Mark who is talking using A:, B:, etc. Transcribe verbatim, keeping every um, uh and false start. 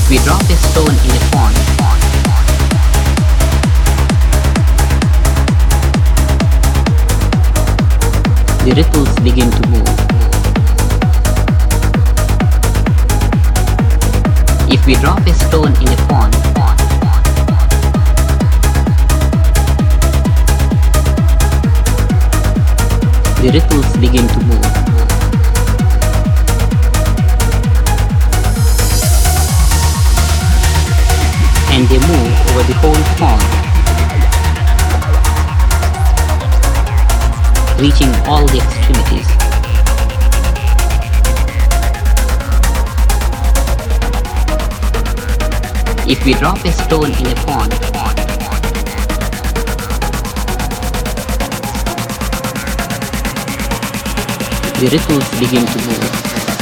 A: If we drop a stone in a pond, the ripples begin to move. If we drop a stone in a pond, the ripples begin to move. And they move over the whole pond, reaching all the extremities. If we drop a stone in a pond, the ripples begin to move.